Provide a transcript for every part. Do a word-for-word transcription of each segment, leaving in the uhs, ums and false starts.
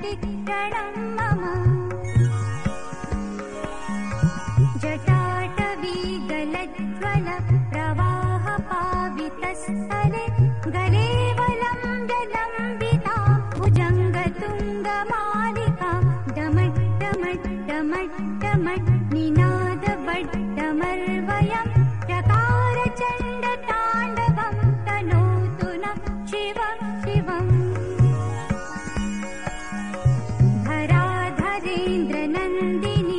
प्रतिक्षणं मम जटाटवीगलज्ज्वल प्रवाहपावितस्थले गलेवलं जलम्बिता भुजङ्गतुङ्गमालिका डमट्टमट्टमट्टमट् निनादवट्टमर्वयं चकारचण्डताण्डवं तनोतु न शिवं शिवम् धराधरेन्द्रनन्दिनी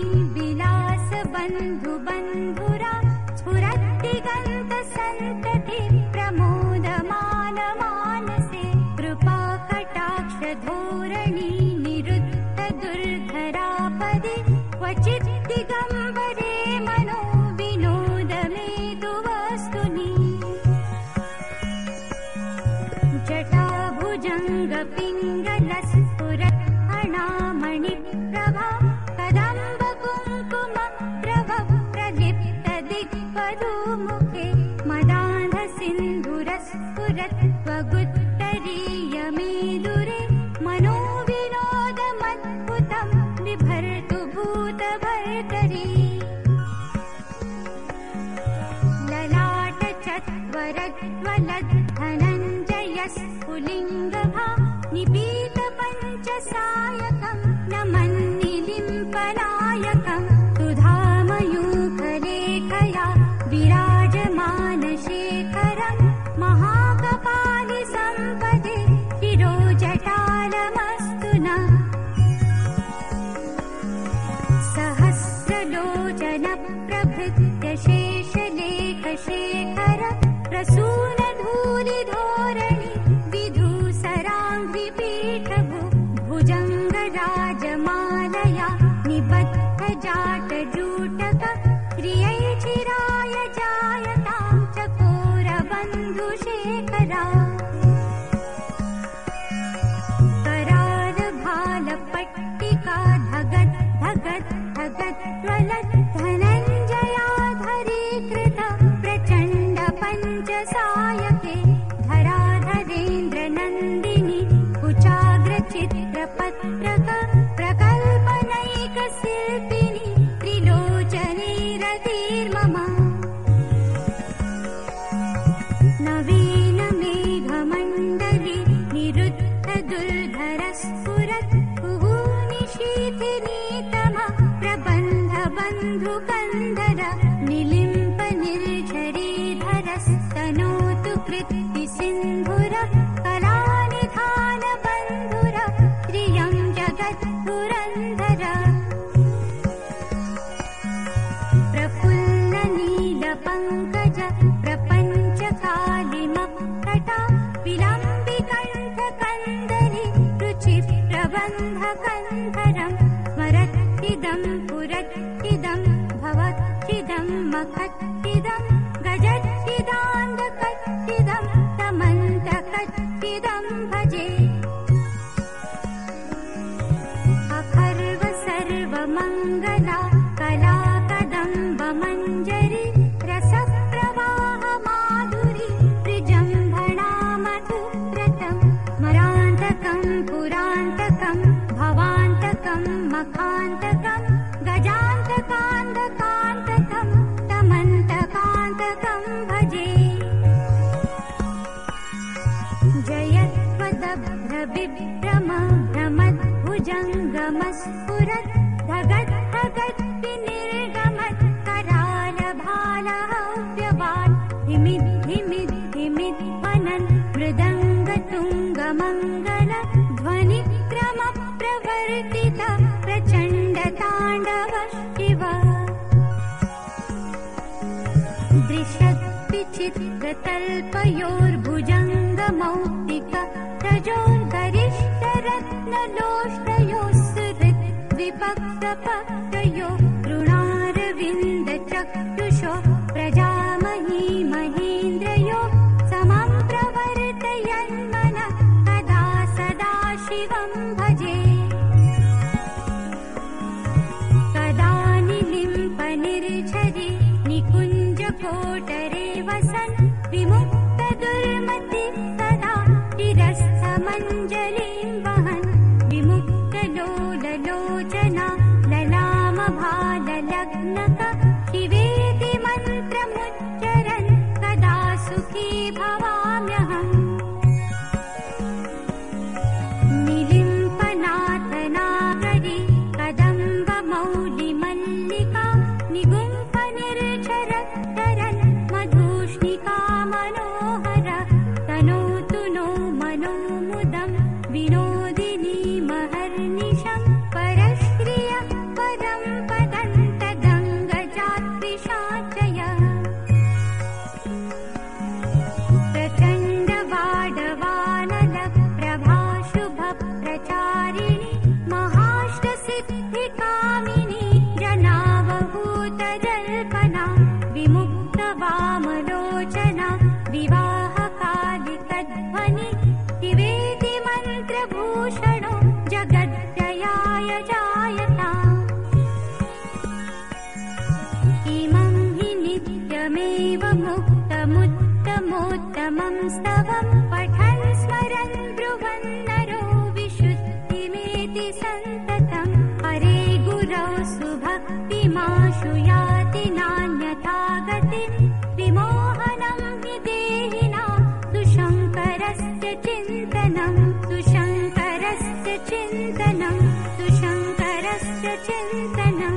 विलासबन्धुबन्धुरा स्फुरद्दिगन्तसन्तति प्रमोदमानमानसे कृपाकटाक्षधोरणी निरुद्धदुर्धरापदे क्वचित् दिगम्बरे मनो विनोदमेतुवस्तुनि जटाभुजङ्गपिङ्गलस्फुरत् अणामणिप्रभा कदम्बकुङ्कुमप्रभ प्रलिप्तदिक्पदुमुखे मदान्धसिन्धुरस्फुरत् त्वगुत्तरीयमेदुरे मनोविनोदमद्भुतं बिभर्तु भूतभर्तरी ललाटचत्वरज्वलद्धनञ्जयस्फुलिङ्गभा निपीतपञ्चसायकं नमन्निलिम्पनायकं सुधामयूखलेखया विराजमानशेखरं महाकपालि सम्पदे शिरोजटालमस्तु नः सहस्रलोचनप्रभृत्य शेषलेखशेखर प्रसूनधूलिधोरणि विधूसराङ्घ्रिपीठभु भुजङ्गराजमालया निबद्धजाटजूटक क्रियैचिराय जायतां चकोरबन्धुशेखरा करालभालपट्टिका धगत् धगत् धगत् ज्वलत् धनञ्जयाधरीकृत प्रचण्ड पञ्चसायके धराधरेन्द्रनन्दिनी कुचाग्रचित्रपत्रक प्रकल्पनैकशिल्पिनी त्रिलोचने रतिर्मम नवीनमेघमण्डली निरुद्धदुर्धरस्फुरत् कुहूनिशीथिनीतम प्रबन्धबन्धुकन्धर निलिम्प निर्झरीधरस्तनोतु कृत्तिसिन्धुर कलानिधानबन्धुर प्रियं जगद्पुरन्धर प्रफुल्लनीलपङ्कज प्रपञ्चकालिमपटा विलम्बिकण्ठकन्दली रुचिप्रबन्धकन्धरं स्मरत्तिदं पुरत्तिदं भवत्तिदं मखत्तिदं गजत्तिदान्धकत्तिदं तमन्तकत्तिदं भजे अखर्व सर्वमङ्गला कला कदम्बमञ्जरी रसप्रवाहमाधुरी त्रिजम्भणा मधुव्रतं स्मरान्तकं पुरान्तकं भवान्तकं मखान्तकं गजान्तकान्तकान्तकं तमन्तकान्तकं भजे जयत्वदभ्रविभ्रम भ्रमद्भुजङ्गमस्फुरत् धगत् धगत् विनिर्गमत् करालभालहव्यवान् धिमिद् धिमिद् धिमिद् वनन् मृदङ्गतुङ्गमङ्गल ध्वनिक्रमप्रवर्तित प्रचण्डताण्डव शिव दृशद्विचित्रतल्पयोर्भुजङ्गमौक्तिक रजोर्गरिष्ठरत्नलोष्टयोस्सृद्विपक्तपक्तयो ऋणारविन्दचक्षुषो प्रजामही महेन्द्रयो समं प्रवर्तयन्मनः कदा सदा शिवं भजे कदा निलिम्पनिर्झरि निकुञ्जकोटरे वसन् विमुक्तदुर्मति तदा तिरस्थमञ्जलिं वहन् विमुक्त भूषणो जगद्दयाय जायताम् इमं हि नित्यमेव मुक्तमुत्तमोत्तमं स्तवं पठन् स्मरन् ब्रुवन् नरो विशुद्धिमेति सन्ततं हरे गुरौ सुभक्तिमाशु याति नान्यथा गतिं विमोहनं हि देहिनां सुशङ्करस्य चिन्तनं सुशङ्करस्य चिन्तनं सुशङ्करस्य चिन्तनम्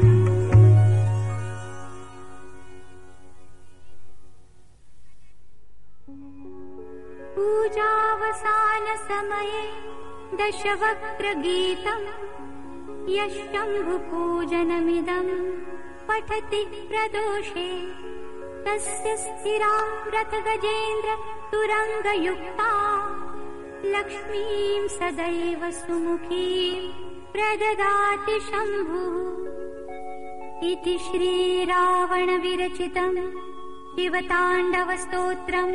पूजावसानसमये दशवक्त्रगीतम् यः शम्भुपूजनमिदं पठति प्रदोषे तस्य स्थिरा रथगजेन्द्र तुरङ्गयुक्ता लक्ष्मीं सदैव सुमुखीं प्रददाति शम्भुः इति श्रीरावणविरचितं शिवताण्डवस्तोत्रम्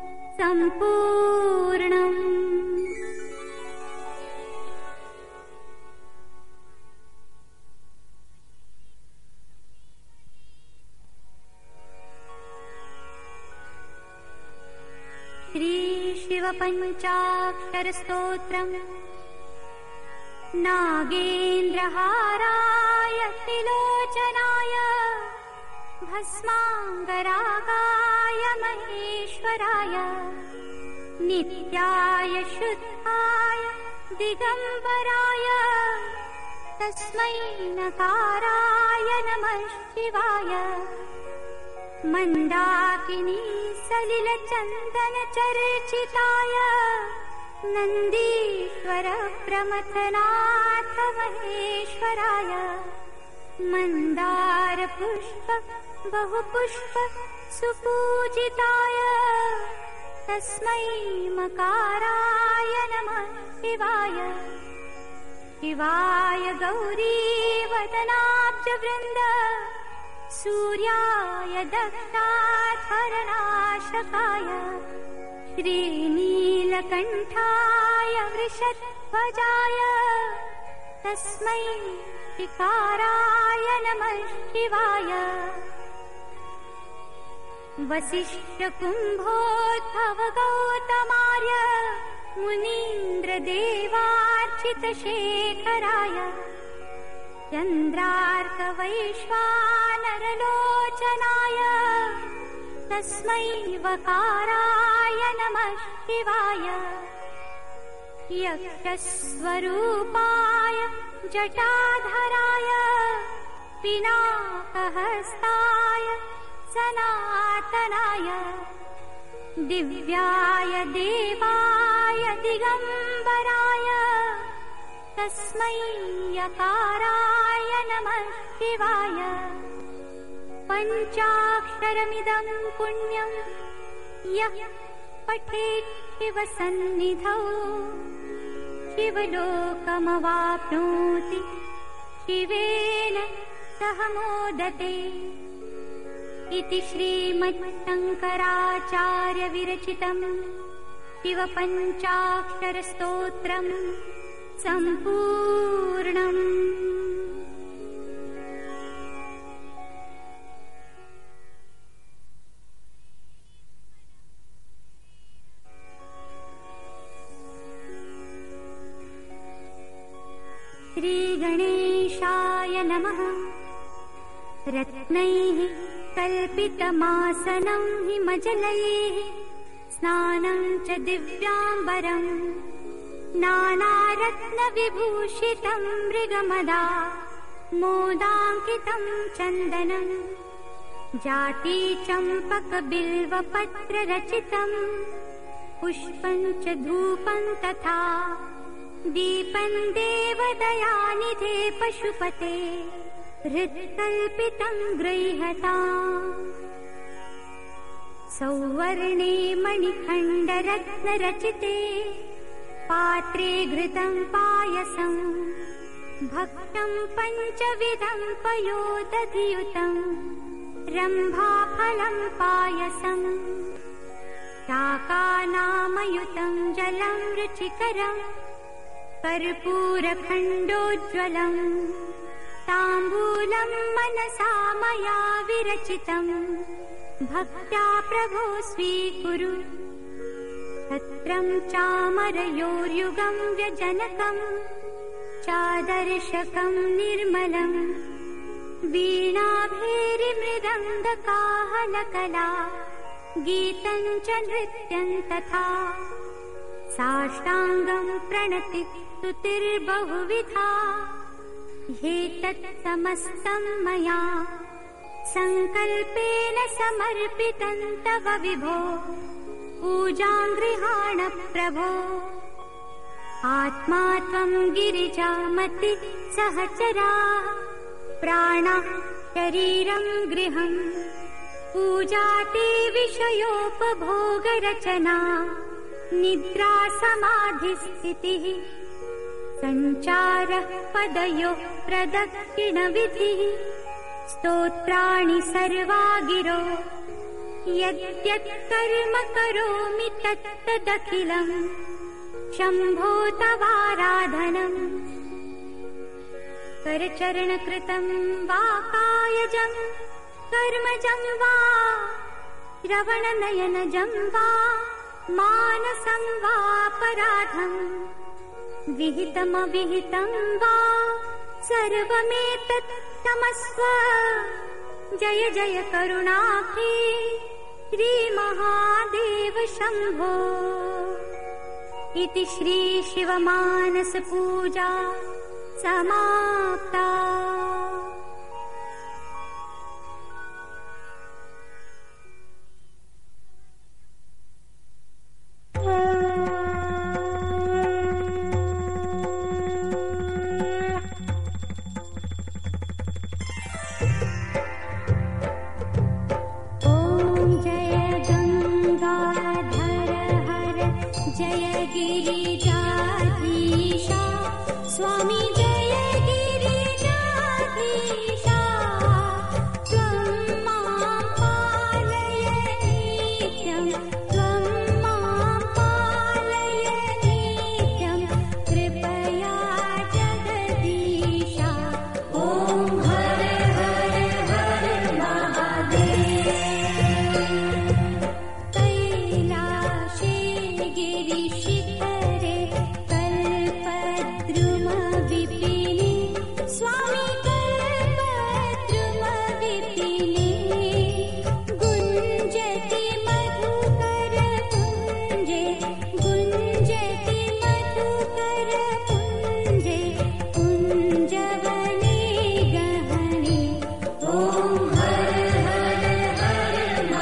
सम्पूर्णम्। श्रीशिवपञ्चाक्षरस्तोत्रम् नागेन्द्रहाराय त्रिलोचनाय भस्माङ्गरागाय महेश्वराय नित्याय शुद्धाय दिगम्बराय तस्मै नकाराय नमः शिवाय मन्दाकिनी सलिलचन्दन चर्चिताय नन्दीश्वर प्रमथनाथ महेश्वराय मन्दार पुष्प बहुपुष्प सुपूजिताय तस्मै मकाराय नमः शिवाय शिवाय गौरी वदनाब्जवृन्द सूर्याय दक्षाधरनाशकाय श्रीनीलकण्ठाय वृषध्वजाय तस्मै शिकाराय नमः शिवाय वसिष्ठकुम्भोद्भवगौतमार्य मुनीन्द्रदेवार्चितशेखराय चन्द्रार्कवैश्वानरलोचनाय तस्मै वकाराय नमः शिवाय यक्षस्वरूपाय जटाधराय पिनाकहस्ताय सनातनाय दिव्याय देवाय दिगम्बराय तस्मै यकाराय नमः शिवाय पञ्चाक्षरमिदं पुण्यं यः पठेत् शिवसन्निधौ शिवलोकमवाप्नोति शिवेन सह मोदते इति श्रीमच्छङ्कराचार्यविरचितं शिवपञ्चाक्षरस्तोत्रम् सम्पूर्णम्। श्रीगणेशाय नमः। रत्नैः कल्पितमासनं हिमजलैः स्नानं च दिव्याम्बरम् नानारत्नविभूषितं मृगमदा मोदाङ्कितं चन्दनम् जातीचम्पकबिल्वपत्ररचितं पुष्पं च धूपं तथा दीपं देवदयानिधे पशुपते हृत्कल्पितं गृह्यताम् सौवर्णे मणिखण्डरत्नरचिते पात्रे घृतं पायसं भक्तं पञ्चविधं पयोदधियुतं रम्भाफलं पायसं शाकानामयुतं जलं रुचिकरं कर्पूरखण्डोज्ज्वलम् ताम्बूलं मनसा मया विरचितम् भक्त्या प्रभो स्वीकुरु छत्रं चामरयोर्युगं व्यजनकम् चादर्शकं निर्मलम् वीणाभेरिमृदङ्गकाहलकला गीतं च नृत्यं तथा साष्टाङ्गं प्रणति स्तुतिर्बहुविधा ह्येतत् समस्तं मया सङ्कल्पेन समर्पितं तव विभो पूजां गृहाण प्रभो आत्मा त्वं गिरिजामति सहचरा प्राणः शरीरं गृहं पूजा ते विषयोपभोगरचना निद्रा समाधिस्थितिः सञ्चारः पदयोः प्रदक्षिणविधिः स्तोत्राणि सर्वा गिरो यद्यत् कर्म करोमि तत्तदखिलम् शम्भो तवाराधनम् करचरणकृतं वा कायजं कर्मजं वा श्रवणनयनजं वा मानसं वापराधम् विहितमविहितं वा सर्वमेतत् क्षमस्व जय जय करुणाब्धे श्रीमहादेव शम्भो इति श्री शिवमानस पूजा समाप्ता। स्वामी जय गिरिजाधीशा त्वं मां पालय नित्यं त्वं मां पालय नित्यं कृपया जगदीशा ॐ हर हर हर महादेव कैलाशे गिरिशिखरे कल्पद्रुमविपिने स्वामी कल्पद्रुमविपिने गुञ्जति मधुकरपुञ्जे गुञ्जति मधुकरपुञ्जे कुञ्जवने गहने ॐ हर हर हर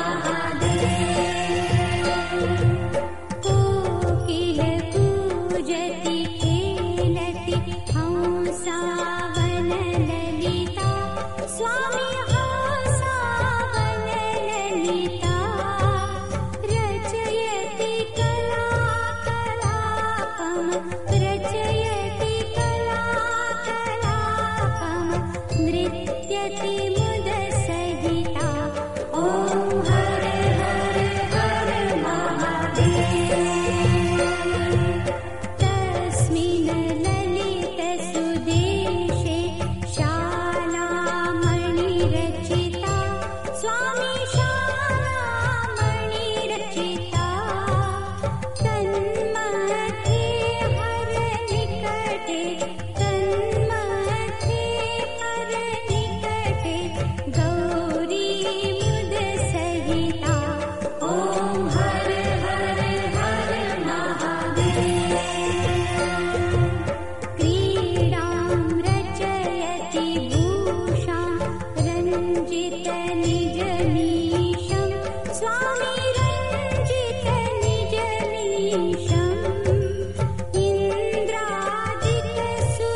महादेव कोकिल पूजति खेलति हंसावन ललिता स्वामी हंसावन ललिता रचयति कलाकलापं रचयति कलाकलापं नृत्यति मुदसहिता ॐ हर हर हर महादेव तस्मिन् ललितसुदेशे शालामणिरचिता स्वामी शालामणिरचिता तन्मध्ये हरनिकटे तन्मध्ये हरनिकटे गौरी मुदसहिता ॐ हर हर हर महादेव क्रीडां रचयति भूषां रञ्जितनिजनीशं स्वामी रञ्जितनिजनीशम् इन्द्रादितसु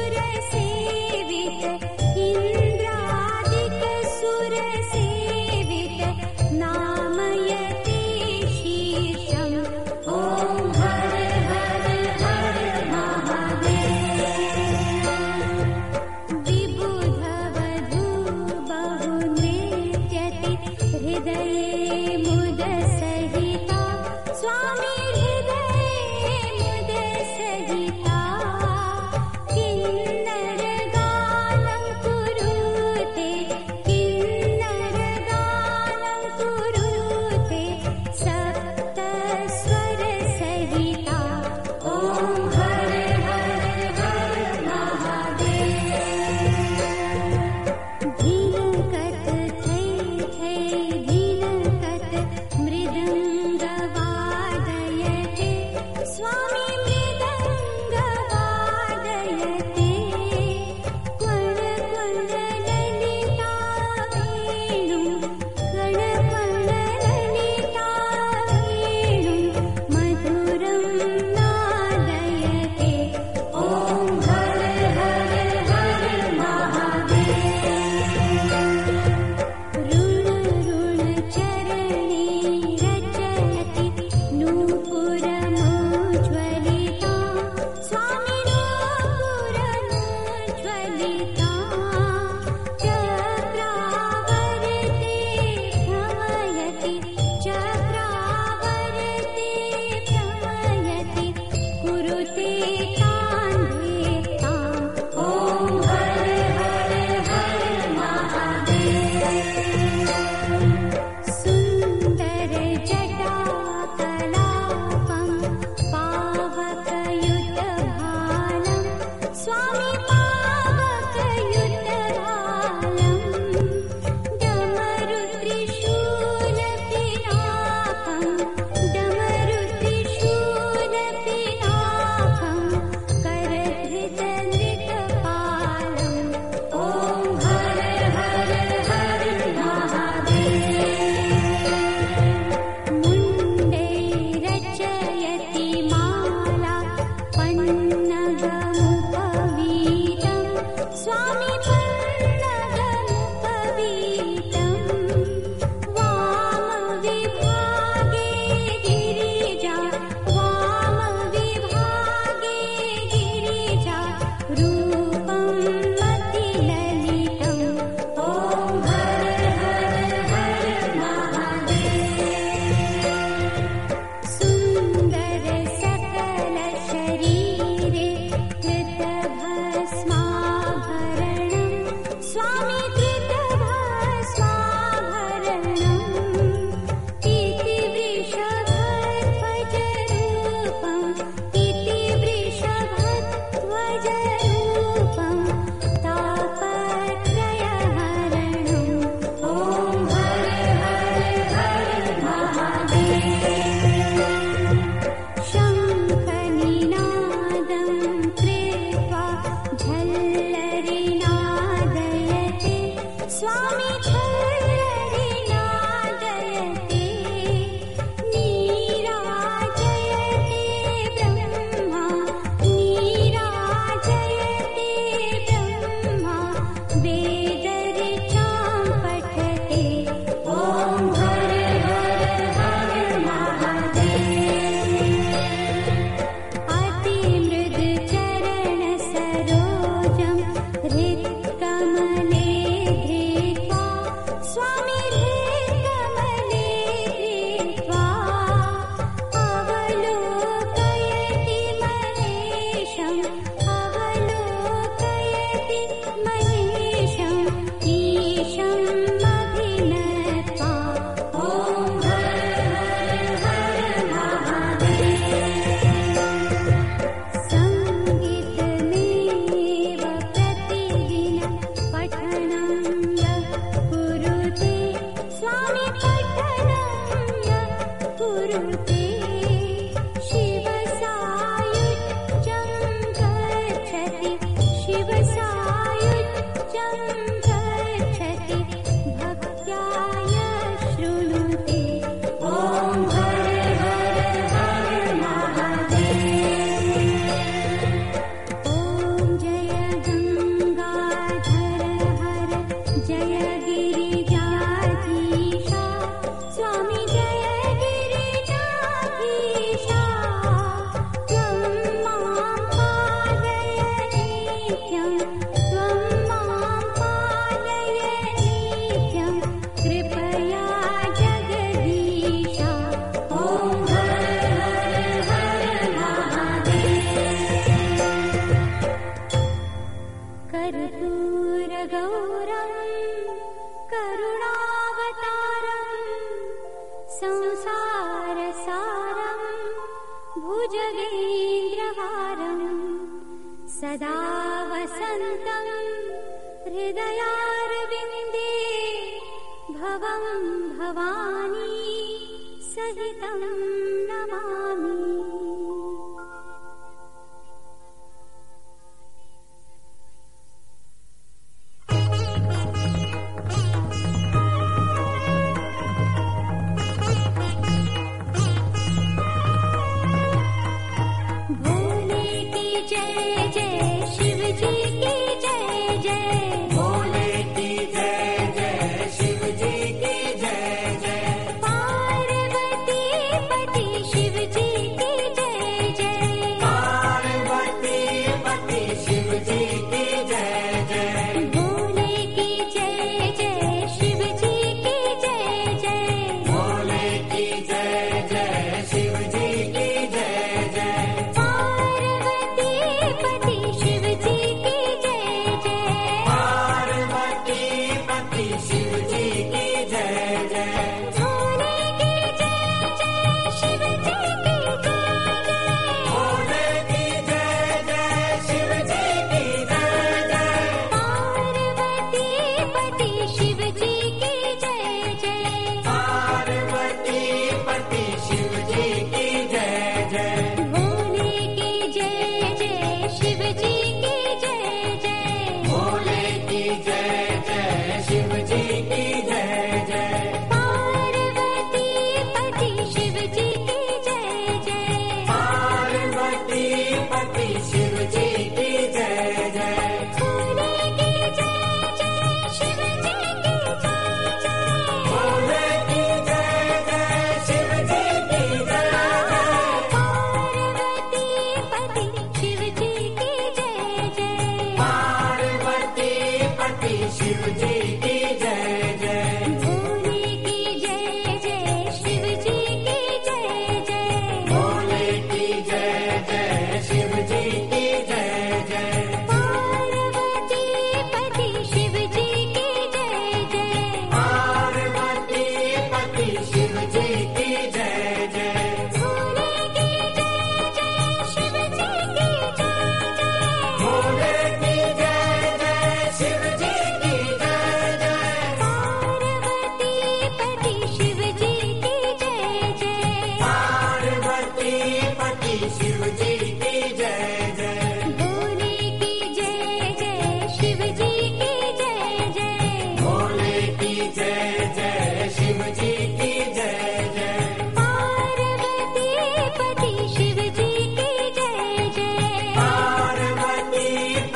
सदा वसन्तं हृदयारविन्दे भवं भवानी सहितं नमामि। जय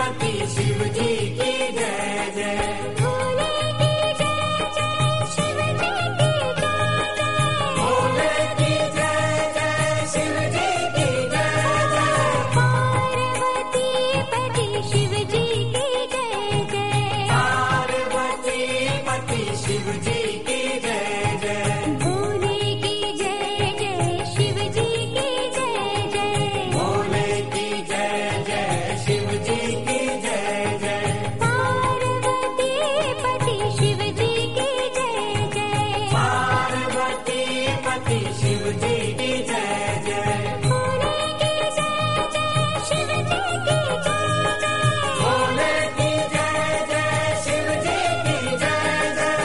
पति शिव जी की जय जय। भोले की जय जय शिव जी की जय जय। भोले की जय जय शिव जी की जय जय। पार्वती पति शिव जी की जय जय। पार्वती पति शिव जी की जय जय। भोले की जय जय शिव जी की जय जय। भोले की जय जय शिव जी की जय जय। पार्वती पति शिव जी की जय जय। पार्वती पति शिव जी की जय जय। भोले की जय जय शिव जी की जय जय। भोले की जय जय शिव जी की जय जय।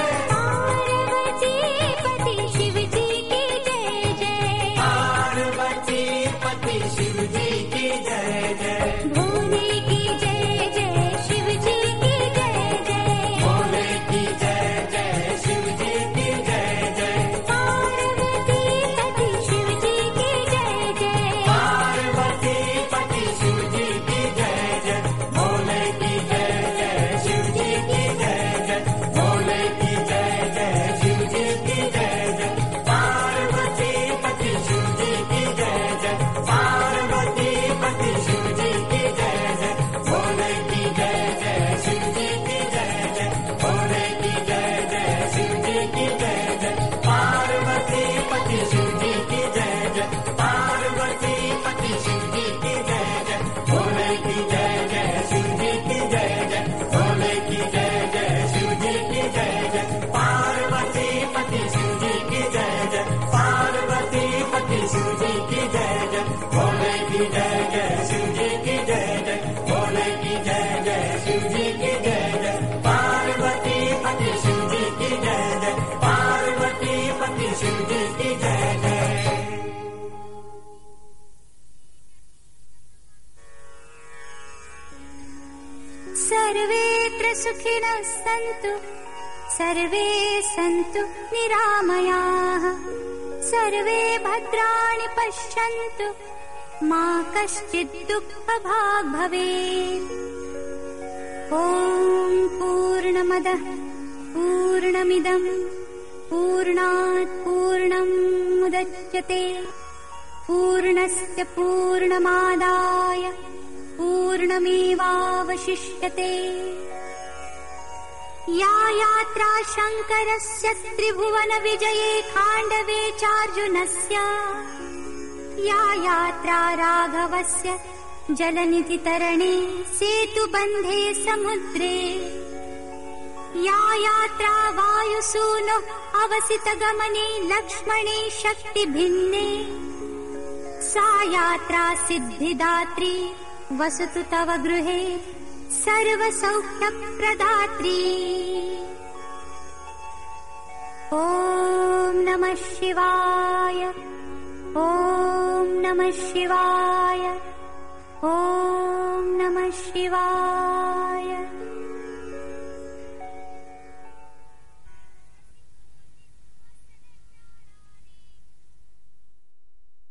पार्वती पति शिव जी की जय जय। पार्वती पति शिव जी की जय जय। भोले की जय जय शिव जी की जय जय। भोले की जय जय शिव जी की जय जय। पार्वती पति शिव जी की जय जय। पार्वती पति शिव जी की जय जय। भोले की जय जय शिव जी की जय जय। भोले की जय जय शिव जी की जय जय। पार्वती पति शिव जी की जय जय। पार्वती पति शिव जी की जय जय। भोले की जय जय शिव जी की जय जय। भोले की जय जय शिव जी की जय जय। पार्वती पति शिव जी की जय जय। पार्वती पति शिव जी की जय जय। भोले की जय जय शिव जी की जय जय। भोले की जय जय शिव जी की जय जय। पार्वती पति शिव जी की जय जय। पार्वती पति शिव जी की जय जय। भोले की जय जय शिव जी की जय जय। भोले की जय जय शिव जी की जय जय। पार्वती पति शिव जी की जय जय। पार्वती पति शिव जी की जय जय। सर्वेत्र सुखिनः सन्तु सर्वे सन्तु निरामयाः सर्वे भद्राणि पश्यन्तु मा कश्चित् दुःखभाग् भवेत्। ॐ पूर्णमदः पूर्णमिदं पूर्णात् पूर्णम् मुदच्यते पूर्णस्य पूर्णमादाय पूर्णमेवावशिष्यते। या यात्रा शङ्करस्य त्रिभुवन विजये खाण्डवे चार्जुनस्य या यात्रा राघवस्य जलनिधितरणे सेतुबन्धे समुद्रे या यात्रा वायुसूनुः अवसितगमने लक्ष्मणे शक्तिभिन्ने सा यात्रा सिद्धिदात्री वसतु तव गृहे सर्वसौख्यप्रदात्री। ॐ नमः शिवाय ॐ नमः शिवाय ॐ नमः शिवाय।